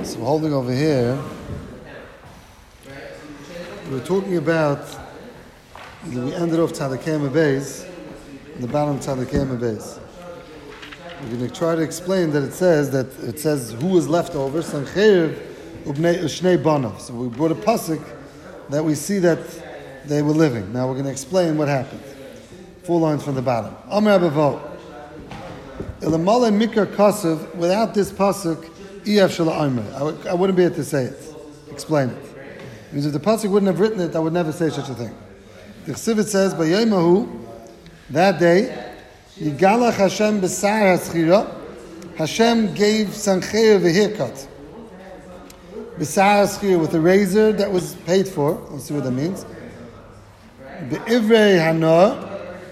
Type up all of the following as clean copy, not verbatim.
So we're holding over here. We're talking about, we ended off Tzadikei Beis, the bottom of Tzadikei Beis. We're going to try to explain that it says who was left over, Sancheir ubnei Shnei Banav. So we brought a pasuk that we see that they were living. Now we're going to explain what happened. 4 lines from the bottom. Amar Abavo. Ilamale Mikar Kasav, without this pasuk, Iyaf Shala Amr. I wouldn't be able to say it. Explain it. Because if the pasuk wouldn't have written it, I would never say such a thing. The Chsivit says, B'yemahu, that day, Yigalach Hashem b'sar haschira, Hashem gave Sancheir a haircut. B'sar haschira, with a razor that was paid for. Let's see what that means. B'ivrei hanor,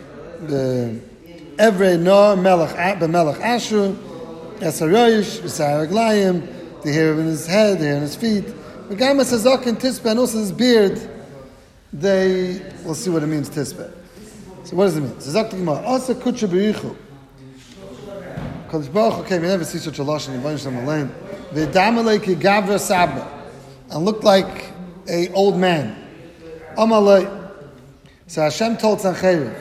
Evrei nor b'melech Ashur, Esaroyish, b'sar aglayim, the hair in his head, the hair in his feet. V'gam esazok and tispa, and also his beard. We'll see what it means, tispa. So what does it mean? Zazak the Gemara. Asa kutsha b'yichu. Kodesh Baruch Hu came. You never see such a lashon in Yibon Lane. V'damalei ki gavra sabra, and looked like a old man. Amalei. So Hashem told Sancheir,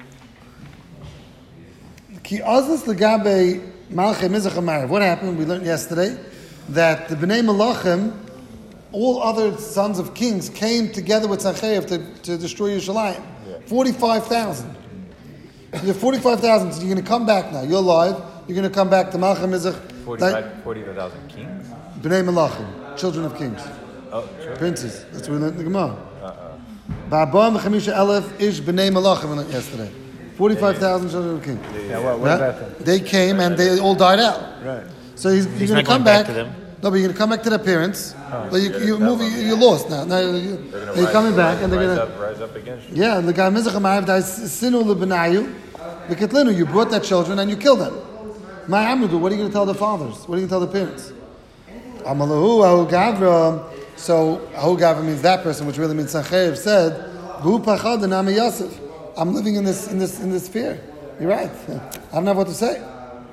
Ki azas legabe malchei mizrach ha'marav. What happened? We learned yesterday that the Bnei Malachim, all other sons of kings, came together with Sancheir to destroy Yerushalayim. 45,000. So you're 45,000. So you're going to come back now. You're alive. You're going to come back to Malchei Mizrach. 45,000 kings? Bnei Malachim, children of kings. Oh, sure. Princes. That's what we learned in the Gemara. Ba'abam v'chamisha elef ish bnei Malachim, we learned yesterday. 45,000 children of kings. Yeah, what about them? They came and they all died out. Right. So you're going to come back to them. No, but you're going to come back to their parents. But you're lost now. Now you're coming back, and they're going to rise up against you. Yeah, the guy Mizrach Ha'marav dies sinu lebenayu, v'ketlinu. You brought that children and you killed them. My Amudu, what are you going to tell the fathers? What are you going to tell the parents? Amalahu Ahu Gavra. So Ahu Gavra means that person, which really means Sancheir said, V'hu pachad nami Yosef. I'm living in this fear. You're right. I don't know what to say.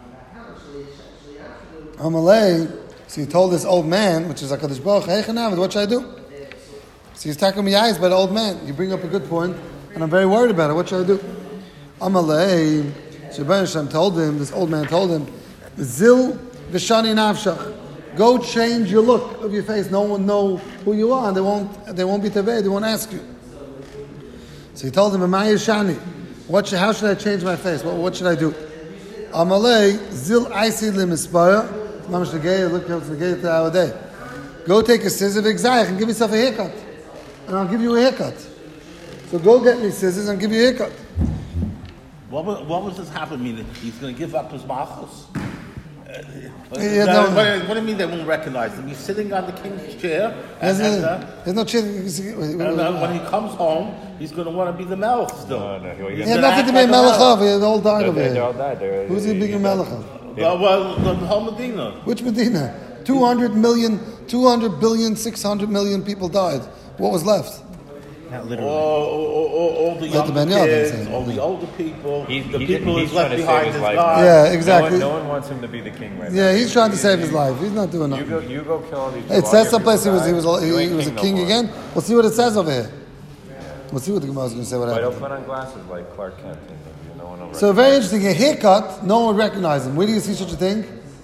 Amalei. So he told this old man, which is HaKadosh Baruch Hu, hey Chanav, what should I do? So he's talking me eyes by the old man. You bring up a good point, and I'm very worried about it. What should I do? Amalei. So Rebbeinu Shem told him, this old man told him, Zil v'shani nafshach. Go change your look of your face. No one will know who you are, and they won't be tevei, they won't ask you. So he told him, Amay Shani. How should I change my face? What should I do? Amalei, Zil Aisi Limispaya. Look how it's our day. Go take a scissors and give yourself a haircut. And I'll give you a haircut. So go get me scissors and give you a haircut. What was this happen mean? He's going to give up his malchus? What do you mean they won't recognize him? He's sitting on the king's chair. There's no chair. When he comes home, he's going to want to be the melech still. No, he had nothing to be a melech of. They all died over here. They all died. Who's he being a melech of? Well, the whole Medina. Which Medina? 200 billion, 600 million people died. What was left? Not literally. All the young kids, all the older people, the people who's left behind his life. Yeah, exactly. No one wants him to be the king right now. Yeah, he's trying to save his life. He's not doing nothing. You go kill all these people. It says someplace he was a king again. We'll see what it says over here. We'll see what the Gemara is going to say. What happened. But he'll put on glasses like Clark Kent. So very interesting. A haircut, no one would recognize him. Where do you see such a thing?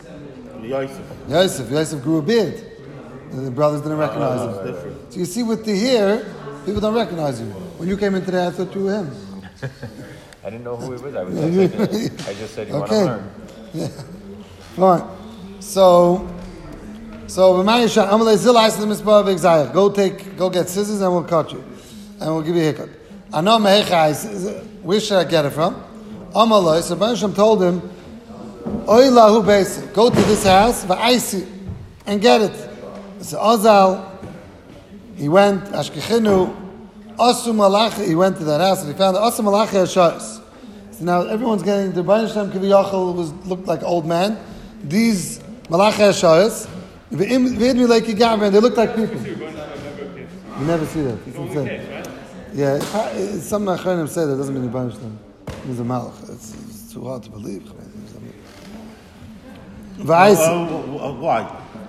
Yosef grew a beard. The brothers didn't recognize him. So you see, with the hair, people don't recognize you. When you came in today, I thought you were him. I didn't know who he was. I just said, you want to learn. Yeah. All right. So go get scissors and we'll cut you. And we'll give you a haircut. Where should I get it from? Amalai, so Rebbeinu told him, Oilahu Beis, go to this house, v'aisi, and get it. So Azal, he went, Ashkechinu, Asu Malachi, he went to that house, and he found Asu Malachi Hashayos. So now everyone's getting, the Rebbeinu Shem Kiviyachal looked like an old man. These Malachi Hashayos, V'idmi Leiki Gavra, and they looked like people. You never see that. It's insane. Yeah, some Achronim say that doesn't mean Rebbeinu Shem. He's a malach. It's too hard to believe. Why?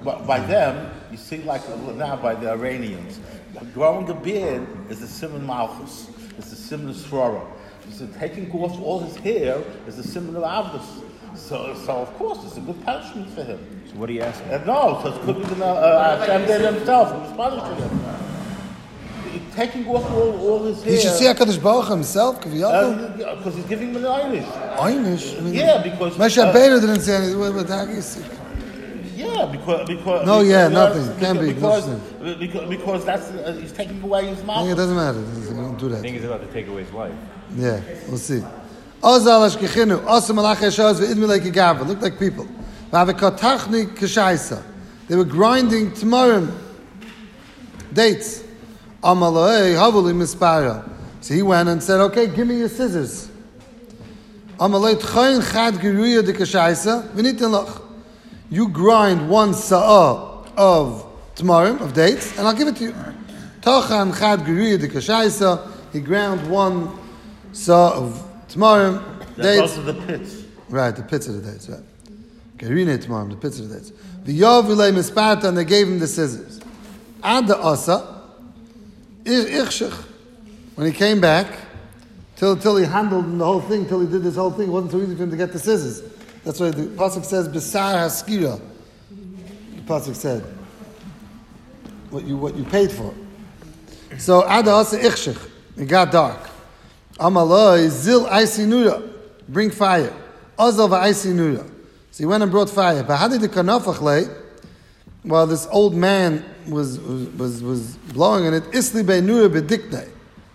by them, you see like now by the Iranians, growing a beard is a simon malchus. It's a simon srora. So taking off all his hair is a simon of avdus. So of course it's a good punishment for him. So what are you asking? No, so it could be Hashem did himself who was punishing him. Taking off all his hair. He should see HaKadosh Baruch Hu himself, because he's giving him an einish. Einish? I mean, Yeah, because Moshe Rabbeinu didn't say anything. What the heck is it? yeah, because No, yeah, because- nothing. Can't be. because that's he's taking away his I think mouth. it doesn't matter. He won't do I that. think he's about to take away his life. Yeah, we'll see. Ozal ashkechinu, osam malach hashaz ve'idmi like a gava. Looked like people. V'avikotachni kashaisa. They were grinding tamarim, dates. Amalei havuli mispara. So he went and said, "Okay, give me your scissors." Amalei tchayin chad giruya de kashaisa v'nitin lach. You grind one sa'ah of tamarim, of dates, and I'll give it to you. Tachan chad giruya de kashaisa. He ground one sa'ah of tamarim, dates. Those are the pits. Right, the pits of the dates, right. Gerine tamarim, the pits of the dates. V'yav v'lei misparta, and they gave him the scissors. Ad the asa, ichshich. When he came back, till he handled the whole thing, till he did this whole thing, it wasn't so easy for him to get the scissors. That's why the pasuk says, "Besar haskira." The pasuk said, "What you paid for." So ad asa ichshich. It got dark. Amaloi zil aisinura, bring fire. Azal va'aisinura. So he went and brought fire. But how did the kanafachle? While this old man was blowing on it, isli beinura bediknei.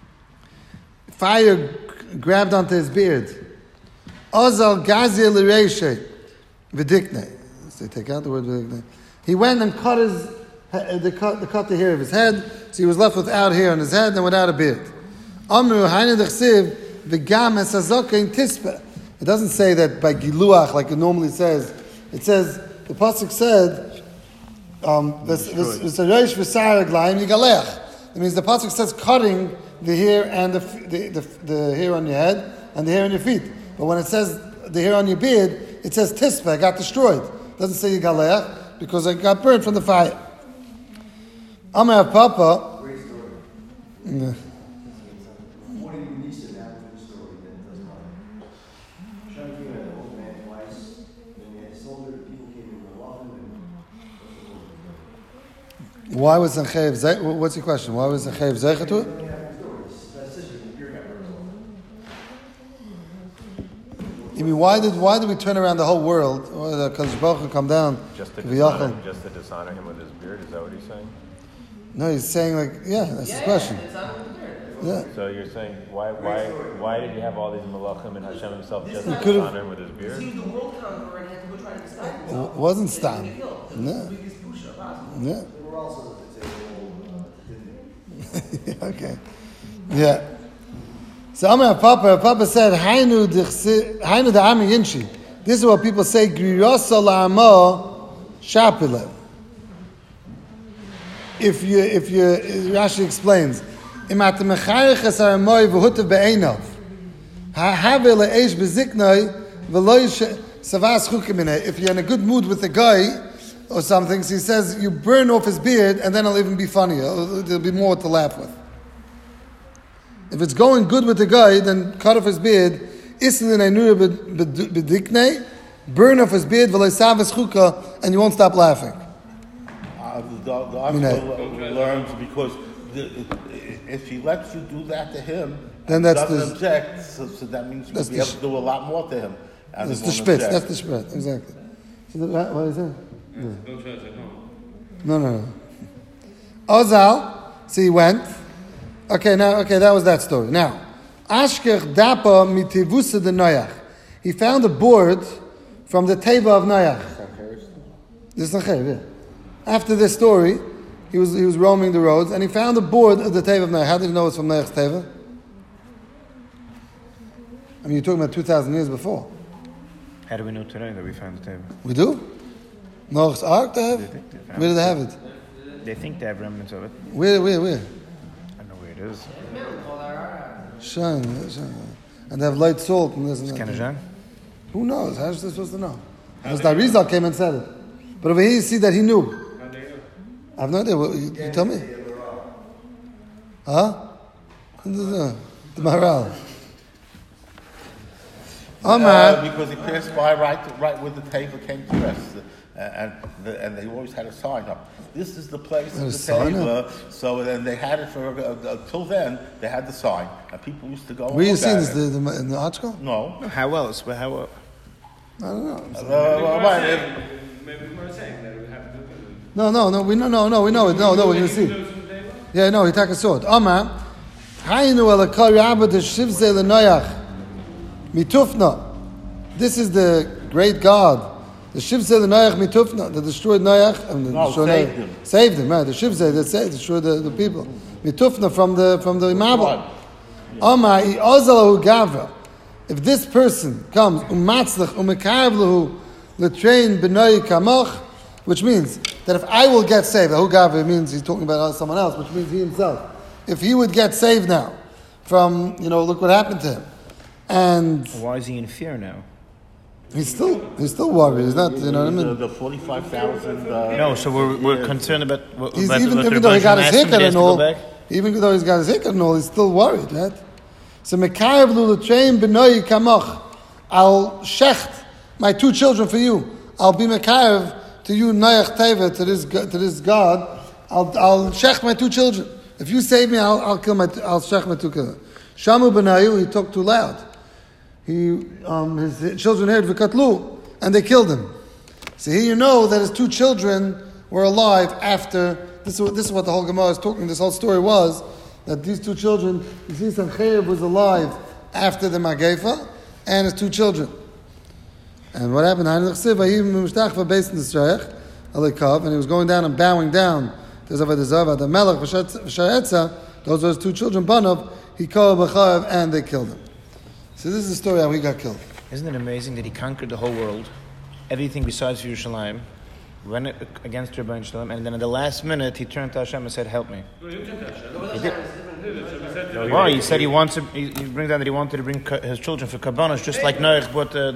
Fire grabbed onto his beard. Azal gazir l'reishe bediknei. So they take out the word bediknei. He went and cut cut the hair of his head, so he was left without hair on his head and without a beard. Amru hayne dechsiv v'gam esazok in tispa. It doesn't say that by giluach like it normally says. It says the pasuk said v'sareish v'sar aglayim yigalech. It means the pasuk says cutting the hair and the hair on your head and the hair on your feet. But when it says the hair on your beard, it says tispa. It got destroyed. It doesn't say yigalech because it got burned from the fire. Amar Papa. Great story. Yeah. What do you need to happen in the story that does not? Trying to figure out the old man twice. When he had soldier, people came in the law and Why was Zanchev Zeich? What's your question? Why was Zanchev Zeich to it? You mean why did we turn around the whole world? Because Baruch Hu come down. Just to V'yachal. dishonor him with his beard. Is that what he's saying? No, he's saying that's his question. Yeah. So you're saying why did you have all these malachim and Hashem himself just to could've- dishonor him with his beard? He was the world conqueror and had to go try to stop him. It wasn't Stam. No. Biggest pusher possible. Yeah. we're also at the table. Okay. Yeah. So Amar Papa said, Hainu da'ami yinshi. This is what people say, Grirasa la'amo shapile. If you, Rashi explains, Imat mecharech es ha'amoy v'hutav be'einav. Ha'ave le'esh beziknoi v'loi savas chukiminei. If you're in a good mood with the guy or something, so he says, you burn off his beard and then it'll even be funnier. There'll be more to laugh with. If it's going good with the guy, then cut off his beard. Burn off his beard, and you won't stop laughing. The article learns because if he lets you do that to him, Then that's doesn't the- object, so that means you'll be able to do a lot more to him. and That's he the won't spitz. object. That's the spitz. Exactly. What is that? No. Ozal, so he went. Okay, that was that story. Now, Ashkech Dapa mitivusa de Noach. He found a board from the table of Noach. This is Sanchev, yeah. After this story, he was roaming the roads and he found a board of the table of Noach. How did he know it's from Noach's table? I mean, you're talking about 2,000 years before. How do we know today that we found the table? We do? Noach's Ark to have? Where do they have it? They think they have remnants of it. Where? I know where it is. Shine. And they have light salt and this and that. Kenajan? Who knows? How's they supposed to know? Because the Arizal came and said it. But over here you see that he knew. I have no idea. You tell me. Huh? The Maharal. Because he passed by right where the table came to rest, and they always had a sign up. This is the place of the table. So then they had it for till then. They had the sign, and people used to go. Where you seen this in the article? No. How else? How? I don't know. Maybe we were saying that we have to do it. No, we know it. No, we're gonna see. Yeah, no, he took a sword. Amar, Haynu ala kol rabba de shivze le'noyach mitufna. This is the great God. The shivze le'noyach mitufna that destroyed Noach and saved him. Right? The shivze that destroyed the people. Mitufna from the Mabel. Amar I ozalahu gavra. If this person comes umatzlach umekarev lahu l'train b'noy kamach, which means that if I will get saved, hu gavra means he's talking about someone else, which means he himself. If he would get saved now from, look what happened to him, and why is he in fear now? He's still worried. He's not, you know what I mean. The 45,000. No, so we're concerned about. Even though he got his haircut and all, he's still worried, right? So mekarev lu l'train b'noi kamach. I'll shecht my 2 children for you. I'll be mekarev to you Noach Teva, to this God. I'll shecht my 2 children. If you save me, I'll shecht my 2 children. Shamu b'nayu, he talked too loud. His children heard v'katlu, and they killed him. So here you know that his 2 children were alive after. This is what the whole Gemara is talking. This whole story was that these 2 children, you see, Sancheyev was alive after the Magefa, and his 2 children. And what happened? And he was going down and bowing down to the Melech, those were his 2 children, Banov, he called Bachayev, and they killed him. So this is the story how he got killed. Isn't it amazing that he conquered the whole world, everything besides Yerushalayim, went against Rebbeinu Shalom, and then at the last minute he turned to Hashem and said, "Help me." Why? He said he wants to. He brings down that he wanted to bring his children for Karbanos, just like Noach brought the.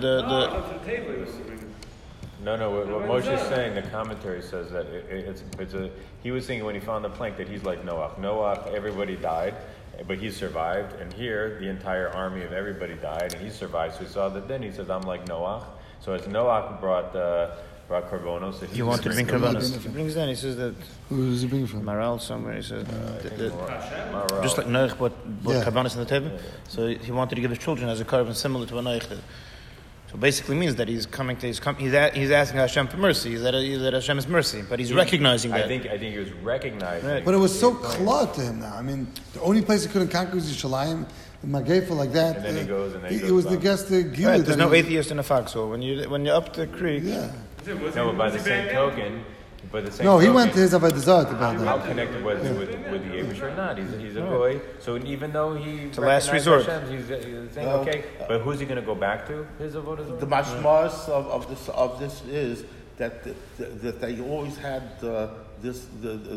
No. What Moshe is saying, the commentary says that he was thinking when he found the plank that he's like Noach. Noach, everybody died, but he survived, and here the entire army of everybody died, and he survived. So he saw that. Then he says, "I'm like Noach." So as Noach brought Karbonos, so he wanted to bring Karbonos. He brings down. He says that. Who does he bring from? Maral somewhere. He says just like Noach brought Karbonos on the table. So he wanted to give his children as a carbon similar to what Noach did. So basically means that he's coming to he's asking Hashem for mercy. He's at Hashem's mercy, but he's recognizing that. I think he was recognizing. Right. But it was so close to him now. I mean, the only place he couldn't conquer was Yerushalayim. Magefa like that. And then he goes. It was the guest Gila. Right, there's no atheist in the foxhole. When you're up the creek. Yeah. No, but by the same token. He went to his Avodah Zarah about that. How connected was he with the Abish or not? He's a boy. So even though it's a last resort. Hashem, he's saying, okay, but who's he going to go back to? His Avodah Zarah? The mashmas of this is that they always had this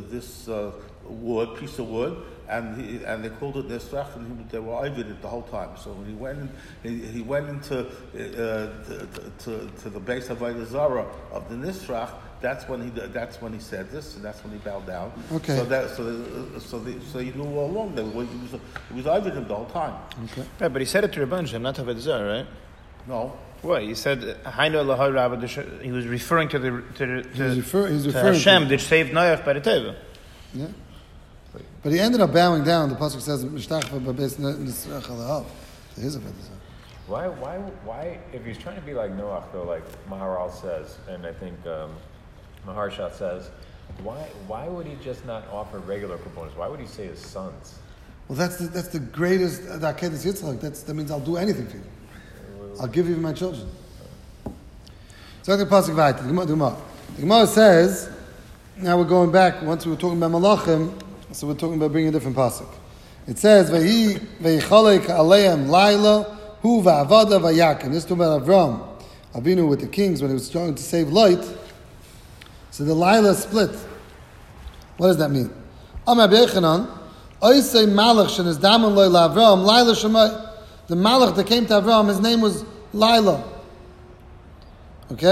piece of wood, and they called it nisrach, and they were over it the whole time. So when he went into to the base of Avodah Zarah of the nisrach, that's when he said this, and that's when he bowed down. Okay. So you knew all along that he was over him the whole time. Okay. Right, but he said it to Rebbeinu Shalom, not to Avodah Zarah, right? No. What he said? He was referring to Hashem, which saved Noach by the Teva. Yeah. But he ended up bowing down. The pasuk says, "Mishtachva b'beis nisrach alav." To his Avodah Zarah. Why, if he's trying to be like Noach, though, like Maharal says, and I think Maharsha says, why would he just not offer regular components? Why would he say his sons? Well, that's the greatest Akedas Yitzchak. That means I'll do anything for you. I'll give you my children. So the pasuk vayit. The Gemara says. Now we're going back. Once we were talking about Malachim, so we're talking about bringing a different pasuk. It says, "Vayhi vayichalek aleim laila." Hu va'avada va'yakim. This is talking about Avram Avinu with the kings when he was trying to save light. So the Laila split. What does that mean? Amar Bechanan, Oisei Malach shenis daman loy la'Avram, Laila Shemai. The Malach that came to Avram, his name was Laila. Okay?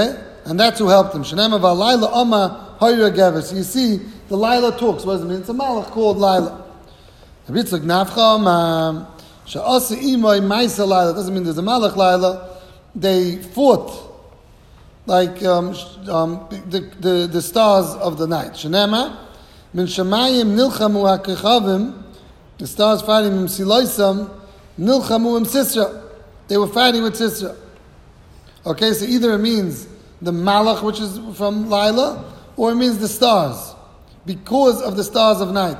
and that's who helped him. Shenema v'alayla Oma Hayra Gever. So you see, the Laila talks. What does it mean? It's a malach called Laila. Rabbi Yitzchak Nafcha Oma She'asa Imay Maisa Laila. Doesn't mean there's a malach Laila. They fought like the stars of the night. Shenema Min Shemayim Nilchamu HaKechavim. The stars fighting in Siloisam Nilchamu in Sisra. They were fighting with Sisra. Okay, so either it means the malach, which is from Laila, or it means the stars, because of the stars of night.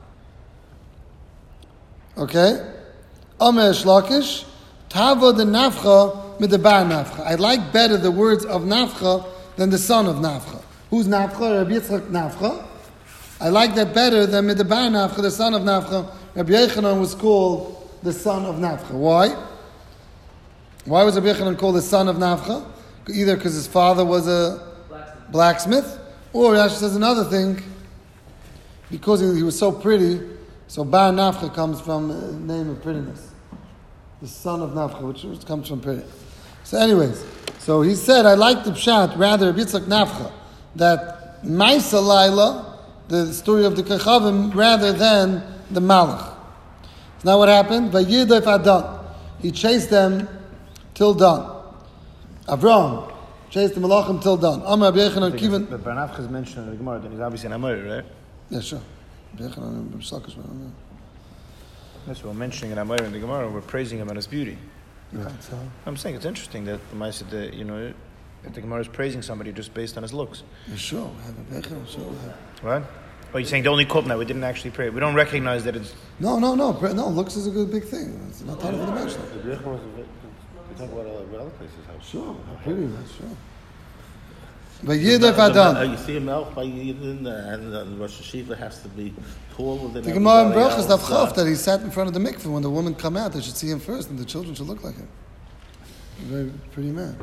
Okay? Omer Shlakish, Tavo de Nafcha Midabar Nafcha. I like better the words of Nafcha than the son of Nafcha. Who's Nafcha? Rabbi Yitzchak Nafcha. I like that better than Midabar Nafcha, the son of Nafcha. Rabbi Yechanan was called the son of Nafcha. Why? Why was Rabbi Yechanan called the son of Nafcha? Either because his father was a blacksmith, or Rashi says another thing, because he was so pretty, so Bar Nafcha comes from the name of prettiness. The son of Nafcha, which comes from pretty. So anyways, so he said, I like the pshat, rather Rabbi Yitzchak Nafcha, that Maisa Laila, the story of the Kechavim, rather than the Malach. So now what happened? Vayidov Adan. He chased them till dawn. Avram chased the Malachim till dawn. Amar Rabbi Yechanan Kivan. But Bar Nafcha is mentioned in the Gemara, then he's obviously an Amor, right? Yeah, sure. Rabbi Yechanan Shlakish. That's what we're mentioning in Amor in the Gemara. We're praising him on his beauty. Right, so. I'm saying it's interesting that the Maisa, that the Gemara is praising somebody just based on his looks. Yeah, sure. Rabbi Yechanan, sure. What? Oh, you're saying the only cop now, we didn't actually pray. We don't recognize that it's... No. Looks is a good big thing. It's not part of the dimension. We talk about other places. Sure. How pretty, that's sure. But Yidif Adan. You see a milk by Yidin, and the Rosh Hashiva has to be taller than The Gemara in everybody Brachas else. Daf Chav that he sat in front of the mikveh when the women come out. They should see him first, and the children should look like him. Very pretty man.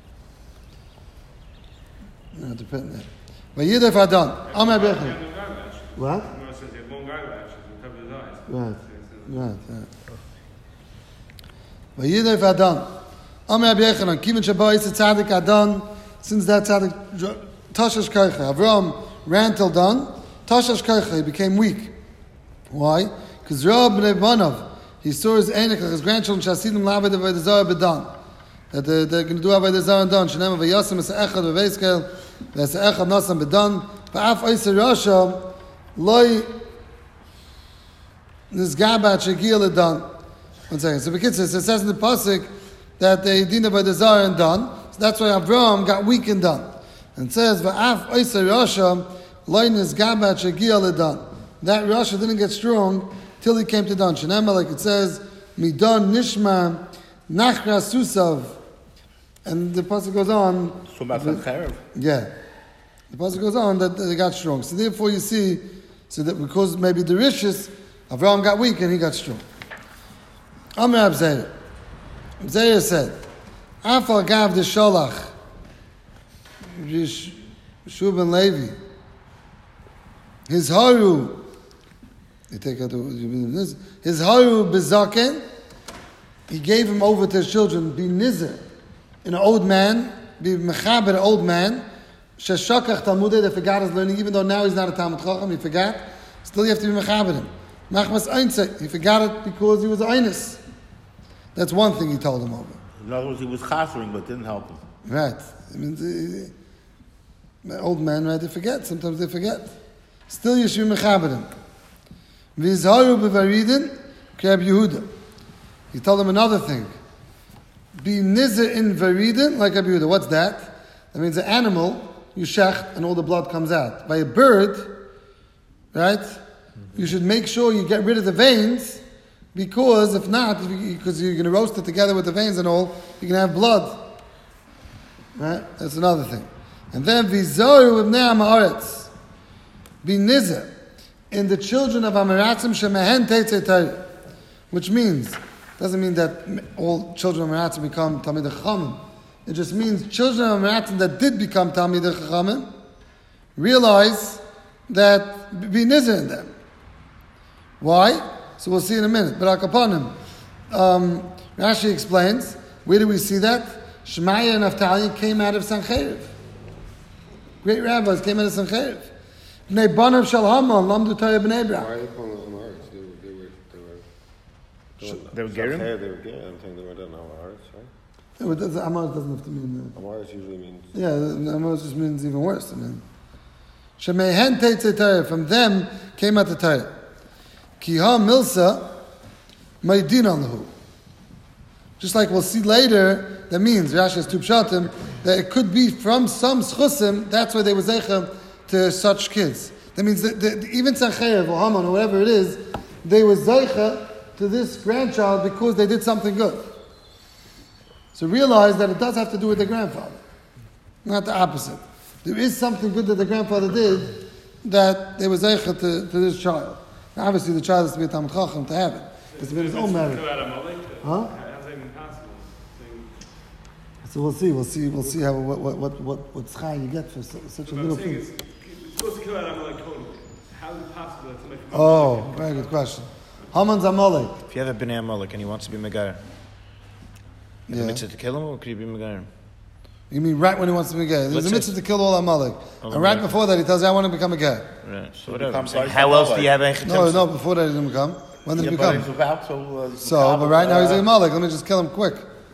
No, depend there. But Yidif Adan. Amar Bechem. What? Right. But Yidif Adan. Amar Bechem. Kiven Shabbat is a tzaddik Adan. Since that tzaddik, Tashash Kaicha, Avram ran till dawn. Tashash Kaicha, he became weak. Why? Because Rab b'nei Banav, he saw his Einik, his grandchildren, Shasidim Labed Avodah Zarah b'dan. That they're going to do Avodah Zarah and dan. Shenem Avayasim Esa'echad V'Veiskel, V'Esa'echad Nasam b'dan. V'af Oyser Rasha, Loi Nizgabat Shegiel Edan. 1 second. So it says in the pasuk that they did Avodah Zarah and dan. That's why Avraham got weak and done. And it says, V'af Oyser Rasha, Loi Nizgabat Shegiel Edan. That Rasha didn't get strong till he came to Dan. Shenema, like it says, Midon Nishma Nachra Susav. And the pasuk goes on. Yeah. The pasuk goes on that they got strong. So therefore you see, so that because maybe the Rishis, Avraham got weak and he got strong. Amr Abzeir. Abzeir said, Afal Gav the Sholach, Shuban Levi, his Haru, you take out his Haru Bezaken, he gave him over to his children, be Nizer, an old man, be Mechaber, an old man, Sheshakach Talmudeh, they forgot his learning, even though now he's not a Talmud Chacham, he forgot, still you have to be Mechaber him. Machmas Einzek, he forgot it because he was Einus. That's one thing he told him over. In other words, he was chasering, but didn't help him. Right. I mean, old man, right, they forget. Sometimes they forget. Still, Yeshu Mechaberim. V'izharu b'varidin, Kreb Yehuda. He told him another thing. Be nizer in varidin, like Rabbi Yehuda. What's that? That means an animal, you shecht, and all the blood comes out. By a bird, right, you should make sure you get rid of the veins, because if not, because you're going to roast it together with the veins and all, you're going to have blood. Right? That's another thing. And then, Vizoru ibnei ha'aretz. Be nizer. In the children of Amaratzim shemehen teitzei Torah. Which means, doesn't mean that all children of Amaratzim become Talmidei Chachamim. It just means children of Amaratzim that did become Talmidei Chachamim realize that be nizer in them. Why? So we'll see in a minute. But Akapanim, Rashi explains, where do we see that? Shemaiah and Naphtali came out of Sancheriv. great rabbis came out of Sancheiriv. Bnei Banav Shel Haman, Lamdu Torah Bnei Brak. Why are they calling them Amaretz? They were Gerim? They were Gerim. I'm saying they were done Amaretz, right? Amaretz doesn't have to mean... Amaretz usually means... Yeah, Amaretz just means even worse. I mean, Shemehen Teitzei Torah, from them came out the Torah. Ki ha milsa, Maidin Allahu. Just like we'll see later, that means, Rashi has two pshatim, that it could be from some schusim, that's why they were zeichem to such kids. That means that even Sancheiriv or Haman or whatever it is, they were zeichem to this grandchild because they did something good. So realize that it does have to do with the grandfather, not the opposite. There is something good that the grandfather did that they were zeichem to this child. Now, obviously, the child has to be a Talmid Chacham to have it. It's been his own marriage. Huh? So we'll see how what schai you get for such a little thing. It's supposed to kill out Amalek totally. How is it possible that somebody? Oh, very good question. Haman's Amalek. If you have a Bnei Amalek and he wants to be Megayer, Yeah. a mitzvah to kill him, or could he be Megayer? You mean right when he wants to be gay? There's a mitzvah to kill all Amalek, and right before that he tells you, "I want to become a guy." Right. So Become whatever. like How else do you have a No, before that he didn't become. When did he But become? he's about to, But right now he's a Amalek. Let me just kill him quick.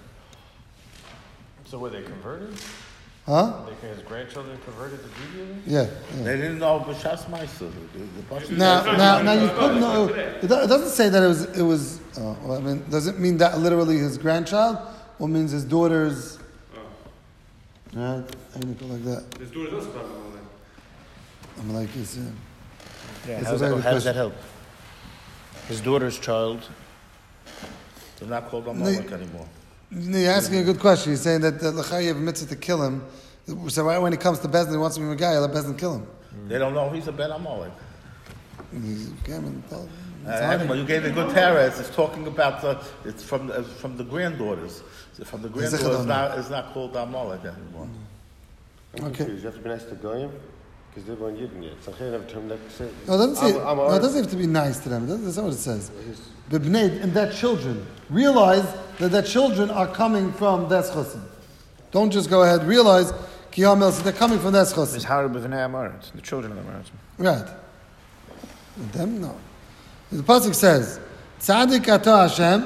So were they converted? Huh? His grandchildren converted to Judaism? Yeah. They didn't know B'Shas Ma'aser. Now you couldn't know. It doesn't say that it was. Well, I mean, does it mean that literally his grandchild, or means his daughter's? Right, like that. His daughter's also about Amalek. I'm like, it's. Yeah, It's how a very good does that question. help? His daughter's child. They're not called Amalek anymore. You're asking a good question. You're saying that L'chai you have a mitzvah to kill him. So right when he comes to Bezdin, he wants to be a guy. Let Bezdin kill him. They don't know he's a Ben Amalek. Anyway, You gave a good teretz. It's talking about it's from the granddaughters. So from the granddaughters it's not called Amalek anymore. I'm Okay. confused. You have to be nice to Goyim? Because they weren't Yidden yet. Sancheiriv have a term that says... No, it doesn't have to be nice to them. That's not what it says. But Bnei, and that children, realize that children are coming from that chosim. Don't just go ahead. Realize, so they're coming from that It's chosim. Harab B'nei Amaretz, the children of Amaretz. Right. And them, no. The pasuk says, "Tzadik ata Hashem."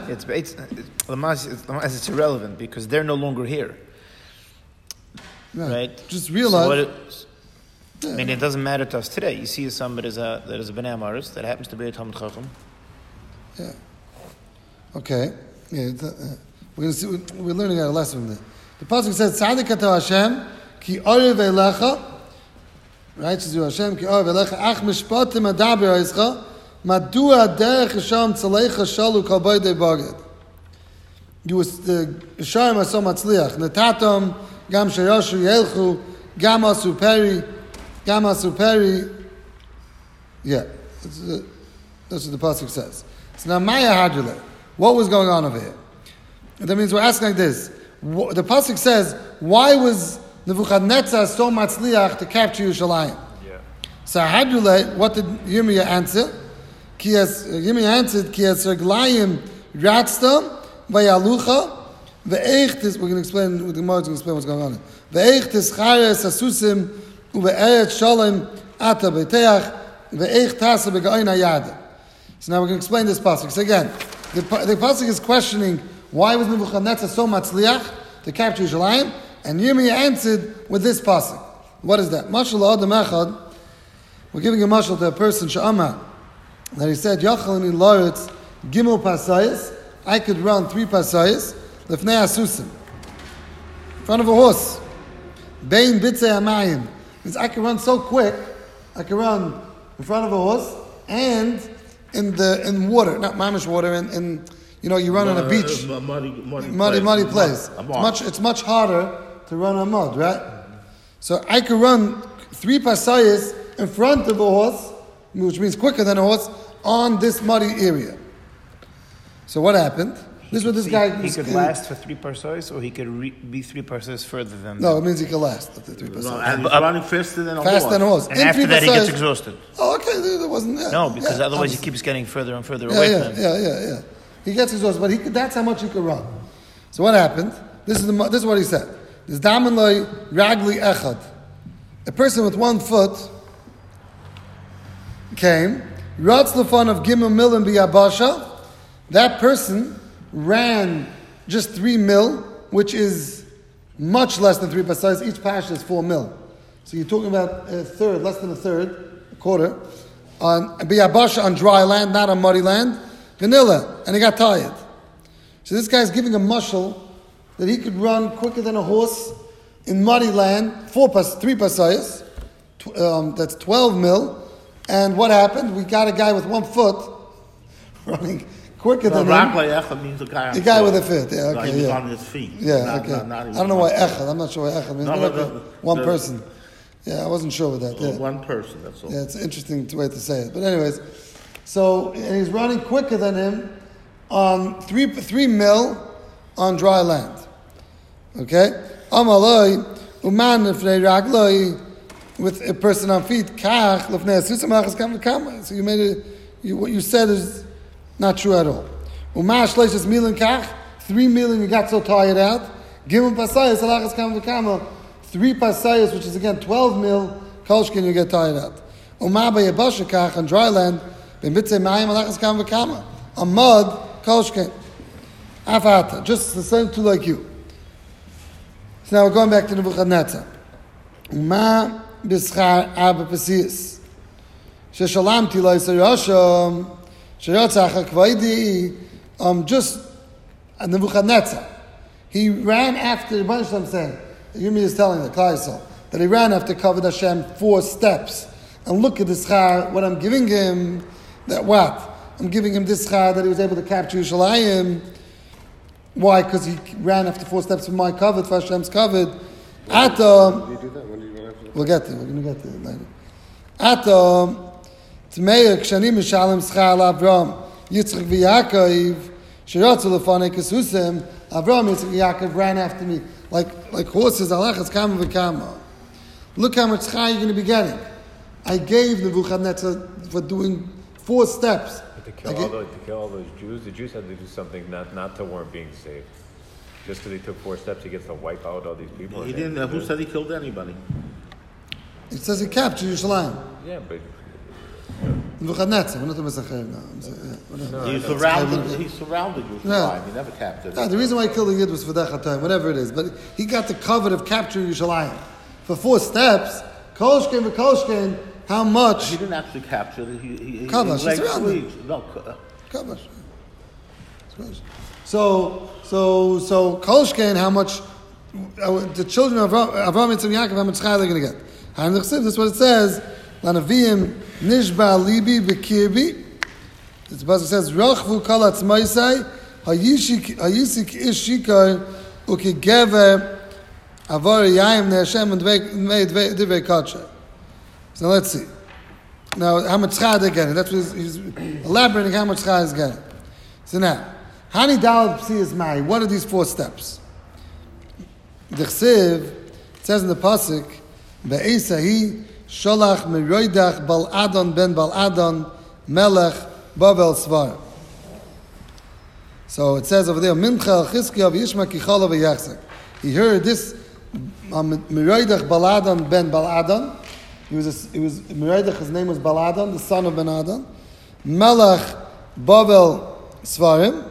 It's irrelevant because they're no longer here, right? Just realize. I mean, it doesn't matter to us today. You see somebody that is a Bnei Amaretz that happens to be a Talmid Chacham. Yeah. Okay. Yeah. We're going to see. We're learning a lesson from that. The pasuk says, "Tzadik ata Hashem ki orev elecha." Righteous you Hashem ki orev elecha ach mishpatim adaber oischa madua derech Hashem tzalecha shalu kol boydei baged. You was the Yisharim asom matzliach netatom gam sheyoshu yelchu gam asu peri. Yeah, that's what the pasuk says. So now Maya Hadrila, what was going on over here? That means we're asking like this. The pasuk says, why was Nebuchadnezzar so matzliach to capture Yerushalayim? Yeah. So Hadrila, what did Yirmiyah answer? Yirmiyah answered, Ki es reglayim ratzta vayalucha ve'eichtis. We're going to explain. The Gemara is going to explain what's going on. Ve'eichtis chares asusim. So now we're going to explain this pasuk. So again, the pasuk is questioning why was Nebuchadnezzar so matzliach to capture Yerushalayim, and Yirmiyah answered with this pasuk. What is that? Mashal adam echad. We're giving a mashal to a person she'amar that he said Yachalini Loretz Gimel pasayis. I could run 3 pasayis lefnei asusim in front of a horse. Bein bitzei hamayim. Means I can run so quick, I can run in front of a horse and in water, not mamish water, and you run on a beach, muddy place. It's much harder to run on mud, right? So I can run 3 pasayas in front of a horse, which means quicker than a horse, on this muddy area. So what happened? This is what this guy... He could last for 3 parseos, or he could be 3 parseos further than No, that. it means he could last up to 3 parseos. And he's running faster than a horse. Faster than a horse. And after that, he gets exhausted. Oh, okay, there wasn't... Yeah, No, because otherwise obviously. he keeps getting further and further away from him. Yeah. He gets exhausted, but that's how much he could run. So what happened? This is what he said. This damen loy ragli echad. a person with 1 foot came, Ratz Lefan of Gimel Milim Biyabasha, that person ran just 3 mil, which is much less than 3 pasayas. Each pasha is 4 mil. So you're talking about a third, less than a third, a quarter, on Biyabasha on dry land, not on muddy land, vanilla, and he got tired. So this guy's giving a mushal that he could run quicker than a horse in muddy land, 3 pasayas, that's 12 mil. And what happened? We got a guy with 1 foot running quicker than him. Echad means a guy. The guy with a foot, yeah, No, okay, he was yeah. on his feet. Yeah, Not- okay. not- not I even don't know why one echad. I'm not sure why echad means. No, Like but one the- person. Yeah, I wasn't sure with that. Yeah. One person, that's all. Yeah, it's an interesting way to say it. But anyways, so and he's running quicker than him on 3 mil on dry land. Okay? Amaloi, uman lefnei ragloi, with a person on feet, kach lefnei asusam achas kam v'kama. So you made it, what you said is not true at all. Uman shleishes milan kach, 3 million you got so tired out. Gimel pasayas alachas kam v'kama. 3 pasayas, which is again 12 mil, kolshkin you get tired out. Uman b'yabasha kach on dry land, b'mitzei mayim alachas kam v'kama. On mud, kolshkin. Afata, just the same two like you. So now we're going back to Nebuchadnezzar. Uma b'schar abba pesiyas. Sheshalamti lo yisayasham. Sheyotzach hakvaidi. Just Nebuchadnezzar. He ran after, the bunch I'm saying, Yumi is telling the Klal Yisrael, that he ran after Kavod Hashem 4 steps. And look at the schar, what I'm giving him, that what? I'm giving him this schar that he was able to capture Yerushalayim. Why? Because he ran after 4 steps from my covered, for Hashem's covered. Atom. Did you do that? When did you run after that? We'll get there. We're going to get there later. Atom. Tmeir kshanim mishalem schar Avram Yitzchak v'Yaakov shirotzu lefanei kesusim. Avram Yitzchak Yaakov ran after me like horses. Alachas kama v'kama. Look how much schar you're going to be getting. I gave Nebuchadnezzar for doing 4 steps. But to kill all those Jews, the Jews had to do something not to warrant being saved. Just because he took 4 steps, he gets to wipe out all these people. He didn't. Who said he killed anybody? It says he captured Yerushalayim. Yeah, but Nebuchadnezzar. We're not talking about Zachariah now. He surrounded you. Yeah. He never captured. No, the reason why he killed the Yid was for Dechatayim, whatever it is. But he got the covet of capturing Yerushalayim. For 4 steps, Kolshkin v'Kolshkin, how much? He didn't actually capture it. He Kavash, laid it's around siege. No, Kabash. So Kolshkin, how much the children of Avraham, Yitzchak, Yaakov, how much schar they're going to get? This is what it says. Lanavim nishba libi b'kirbi. The pasuk says, "Rachvu kol atzmaisai hayisik ishikar ukigever avar yayim ne'Hashem and dvei kadsha." So let's see. Now, how much schar they're getting? That's what he's elaborating how much schar he's getting. So now, Hani Dalad Psiyas Mai. What are these 4 steps? The Chsiv, it says in the pasuk, "Be'esahi sholach meroidach bal Adon ben bal Adon melech Bavel Svar." So it says over there, "Mincha Chizkiya v'yishma kichala v'yachzak." He heard this meroidach bal Adon ben bal Adon. He was meroidach. His name was Bal Adon, the son of Ben Adon. Melech Bavel Svarim.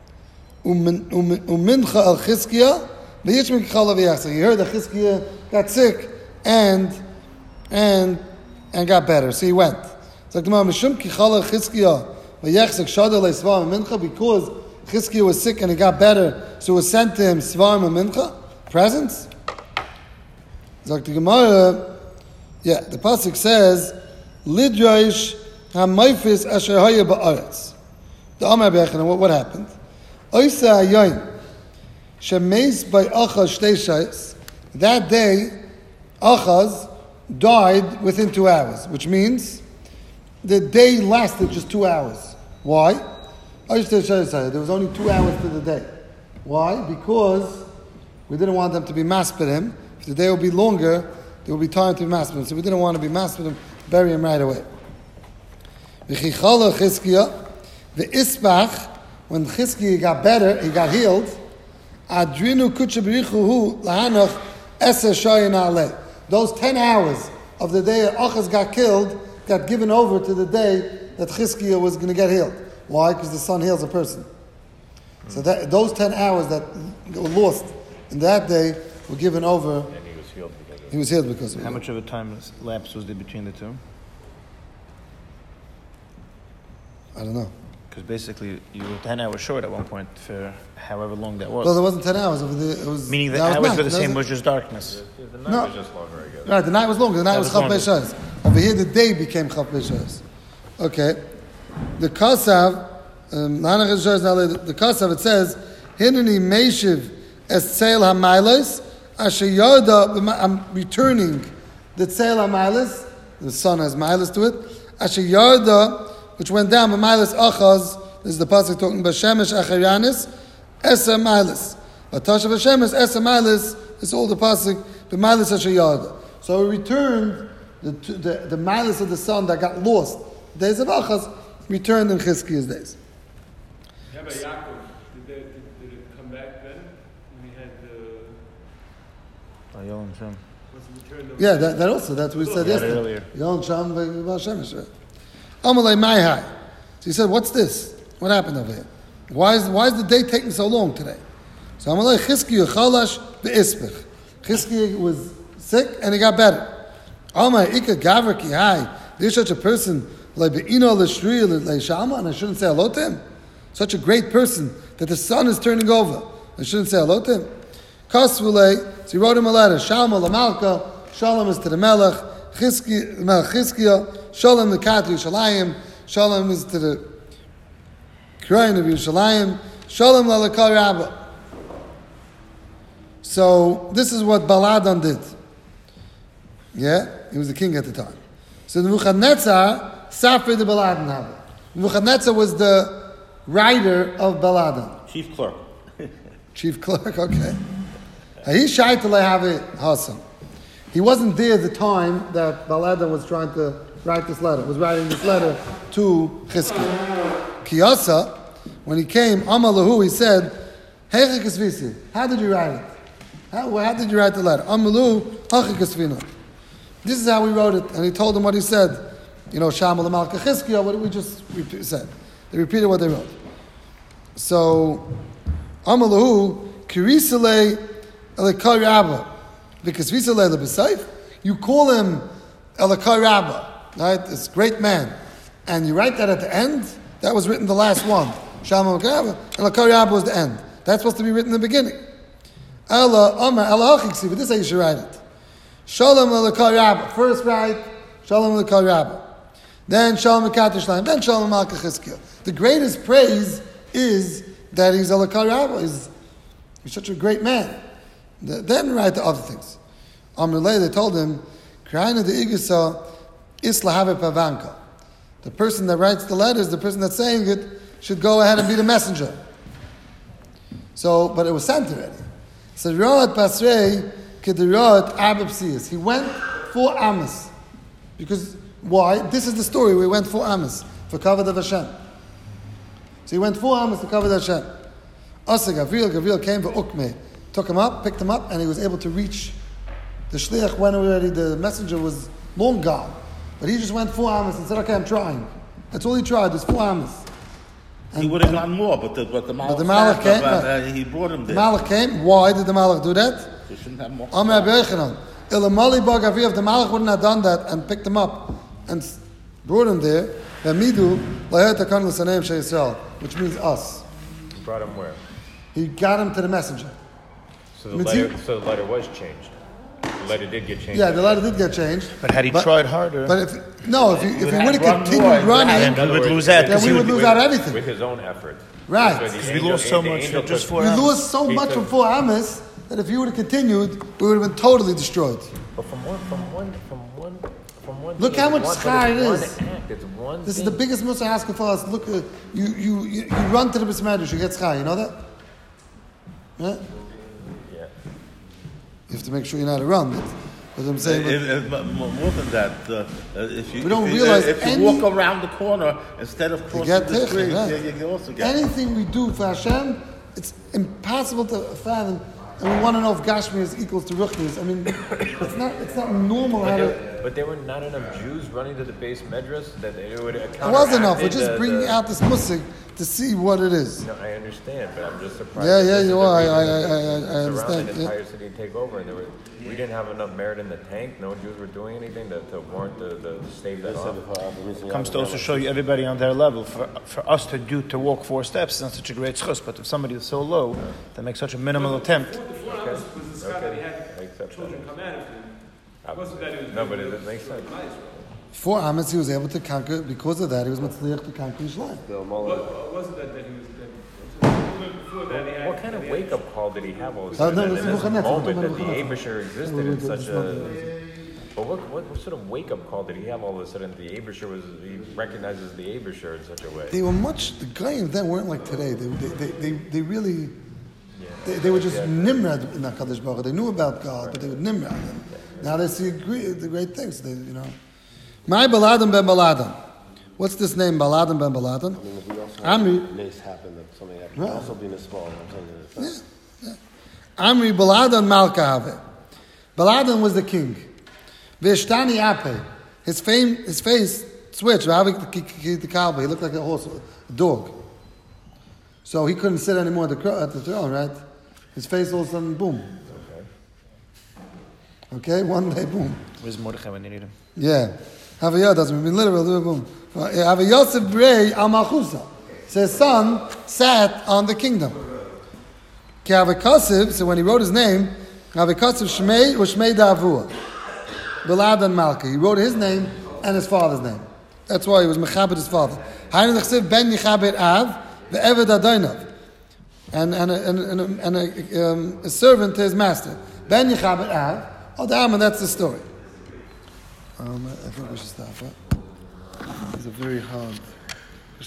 Umincha al Chizkiya v'yishma kichala v'yachzak. He heard that Chizkiya got sick and got better. So he went. It's like the Mishum Kichala Chizkiya v'yachzak shadar le'svarim mincha, because Chizkiya was sick and he got better, so it was sent to him svarim and mincha, presents. It's like the Gemara. Yeah, the pasuk says, "Lidraish hamayfis asher haya ba'aretz." The Amar Bechana, what happened? Oisa hayoyin shemeis by Achaz shtei shayis. That day, Achaz died within 2 hours, which means the day lasted just 2 hours. Why? There was only 2 hours to the day. Why? Because we didn't want them to be maspedim. If the day would be longer, there would be time to be maspedim. So we didn't want to be maspedim, bury him right away. V'chichala Chizkiya, v'isbach, when Chizkiya got better, he got healed, adrinu kutcha b'richuhu lahanach eser shayin aleh. those 10 hours of the day that Achaz got killed got given over to the day that Chizkiah was going to get healed. Why? Because the sun heals a person. So that those 10 hours that were lost in that day were given over. And he was healed because of it. He was healed because of it. How much of a time lapse was there between the two? I don't know. Because basically you were 10 hours short at one point for however long that was. Well, there wasn't 10 hours. It was Meaning the that hours night. were the same, was just darkness. The night No. was just longer, I guess. Right, the night was longer. The night was Chav longer. Beishas. Over here, the day became Chav Beishas. Okay. The Kasav, the Kasav, it says, Hineni Meishiv es Tzeil HaMailos, Asher Yoda, I'm returning the Tzeil HaMailos, the sun has Milos to it, Asher Yoda, which went down, Milos Achaz, this is the pasuk talking about Shemesh Acharianis, Esa Milos. Batasha Vashemesh, Esa Milos, it's all the pasuk, the Milos Asher Yoda. So we returned the Milos of the sun that got lost, days of Achaz, returned in Chizkiah's days. Yeah, but Yaakov, did it come back then? When we had the... Yom Shem. Was it returned over? Yeah, that also, that's what we said yesterday. earlier. Yon Sham Shemesh, right? Amalei Maihai. So he said, what's this? What happened over here? Why is the day taking so long today? So Amalei Chizkiah Chalash Be'ispich. Chizkiah was sick and he got better. Amai Ika Gaver Ki Hai. There's such a person like Be'ino L'Shri L'Shama, and I shouldn't say hello to him. Such a great person that the sun is turning over. I shouldn't say hello to him. Kasvulei, so he wrote him a letter. Shalom Lamalka, Shalom is to the Melech, Chizkiah, Shalom the Kat Yushalayim, Shalom is to the Krayin of Yushalayim, Shalom Lalakar Rabba. So this is what Baladan did. Yeah, he was the king at the time. So the Nebuchadnezzar Safri the Baladan Haba. Nebuchadnezzar was the writer of Baladan. Chief clerk. Chief clerk, okay. He wasn't there at the time that Baladan was trying to write this letter. Was writing this letter to Chizkiah. Kiyasa, when he came, Amalahu, he said, Heicha Kasvisi, how did you write it? How did you write the letter? Amalu, Hachi Kasvina. This is how we wrote it. And he told them what he said. You know, Shamal Malka Chizkiah, what we just said. They repeated what they wrote. So, Amalahu, Kirisale Elekar Rabba. Because Visale Lebesayf, you call him Elekar Rabba, right? This great man. And you write that at the end, that was written the last one. Shamal Rabba, Elekar Rabba was the end. That's supposed to be written in the beginning. Ella Achiksi, but this is how you should write it. Shalom Elekar Rabba. First write Shalom Elekar Rabba. Then Shalom Ekatishlayim. Then Shalom Malka Chizkiah. The greatest praise is that he's Elekar Rabba. He's such a great man. Then write the other things. Amrulay, they told him, Kraina de Igasa Islahave Pavanka. The person that writes the letters, the person that's saying it, should go ahead and be the messenger. So, but it was sent already. So Rod Pasrei Kedirot Abipsias. He went for Amos. Because why? This is the story. We went for Amos, for Kavod of Hashem. So he went for Amos to Kavod Hashem. Asa Gabriel came for Ukme, took him up, picked him up, and he was able to reach the shliach when already the messenger was long gone. But he just went for Amos and said, okay, I'm trying. That's all he tried, was for Amos. And He would have gone more, but the Malach came. he brought him The there. Malach came. Why did the Malach do that? He shouldn't have more. Amr Abiyachanan. Ilamali Bagaviv, the Malach wouldn't have done that and picked him up and brought him there. Vamidu, Lahetakan L'Saneim She'Yisrael, which means us. Brought him where? He got him to the messenger. So the letter was changed. The letter did get changed. Yeah, the letter did get changed. But had he tried harder, But if he would have run continued more, running, then we would lose out. then we would lose out everything. With his own effort. Right. Because we lost so much for just for We Amos. lost so much from 4 Amos that if he would have continued, we would have been totally destroyed. But from one. Look thing, how much it's schar it one is. act, it's one This is thing. the biggest Musa Haskell for us. Look, you run to the Bismadish, you get schar. You know that? Yeah? Yeah. You have to make sure you know how to run. But I'm saying, More than that, if you We don't realize if you any- walk around the corner instead of you crossing get the street, right? you also get. Anything we do for Hashem, it's impossible to fathom and we want to know if Gashmias equals to Ruchnias. I mean, it's not normal how to... But there were not enough Jews running to the base medrash that it would It was enough. We're just bringing out this musig to see what it is. No, I understand, but I'm just surprised. Yeah, you are. I Surround understand. the entire city and take over, and we didn't have enough merit in the tank. No Jews were doing anything to warrant to stave that off. It comes to also show you everybody on their level. For us to walk 4 steps is not such a great schus, but if somebody is so low, they make such a minimal attempt. The 4 ounces was the Scott that he had children come out of him. It wasn't that he was... No, but it makes sense. 4 Amos he was able to conquer. Because of that, he was Matzliach to conquer Yisrael. Wasn't that he was... Before that, he had... What kind of wake-up call did he have all of a sudden in this moment that the Abisher existed in such a... But what sort of wake-up call did he have all of a sudden? The Abisher he recognizes the Abisher in such a way. They were the Goyim then weren't like today. They really... They were just Nimrod in HaKadosh Baruch Hu. They knew about God, but they were Nimrod. And now they see the great things. My Baladan ben Baladan. What's this name, Baladan ben Baladan? Amri. Mace happened that something happened. Right. Also being a small. Yeah. Amri Baladan Malka. Baladan was the king. Vishtani Ape. His face switched. He looked like a horse, a dog. So he couldn't sit anymore at the throne, right? His face all of a sudden, boom. Okay, one day, boom. Where's Mordechai when you need him? Yeah. Havayah doesn't mean literal, boom. Havayosef Brei al Malchusa. So his son sat on the kingdom. So when he wrote his name, Havakasiv Shmei or Shmei Davua. Baladan Malka. He wrote his name and his father's name. That's why he was Mechabed his father. Hainu Chsiv Ben Yichabed Av ve'Eved Adoinav. And a servant to his master. Ben Yichabed Av. And that's the story. I think we should stop. It's a very hard...